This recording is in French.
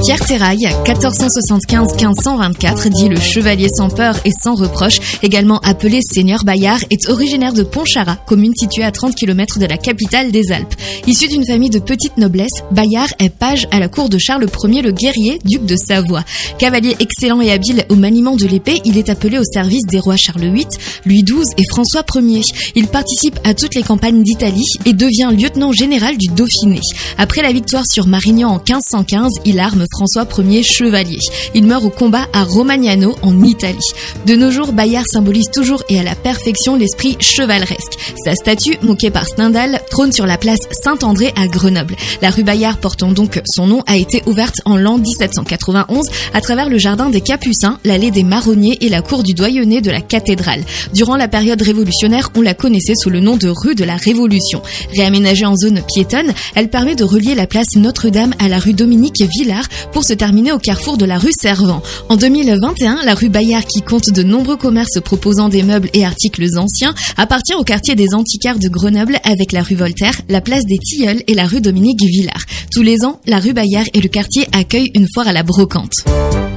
Pierre Terrail, 1475-1524, dit le chevalier sans peur et sans reproche, également appelé seigneur Bayard, est originaire de Pontcharrat, commune située à 30 km de la capitale des Alpes. Issu d'une famille de petite noblesse, Bayard est page à la cour de Charles Ier le Guerrier, duc de Savoie. Cavalier excellent et habile au maniement de l'épée, il est appelé au service des rois Charles VIII, Louis XII et François Ier. Il participe à toutes les campagnes d'Italie et devient lieutenant général du Dauphiné. Après la victoire sur Marignan en 1515, il arme François Ier chevalier. Il meurt au combat à Romagnano en Italie. De nos jours, Bayard symbolise toujours et à la perfection l'esprit chevaleresque. Sa statue, moquée par Stendhal, trône sur la place Saint-André à Grenoble. La rue Bayard, portant donc son nom, a été ouverte en l'an 1791 à travers le jardin des Capucins, l'allée des Marronniers et la cour du Doyenné de la cathédrale. Durant la période révolutionnaire, on la connaissait sous le nom de rue de la Révolution. Réaménagée en zone piétonne, elle permet de relier la place Notre-Dame à la rue Dominique Villard pour se terminer au carrefour de la rue Servant. En 2021, la rue Bayard, qui compte de nombreux commerces proposant des meubles et articles anciens, appartient au quartier des Antiquaires de Grenoble avec la rue Voltaire, la place des Tilleuls et la rue Dominique Villard. Tous les ans, la rue Bayard et le quartier accueillent une foire à la brocante.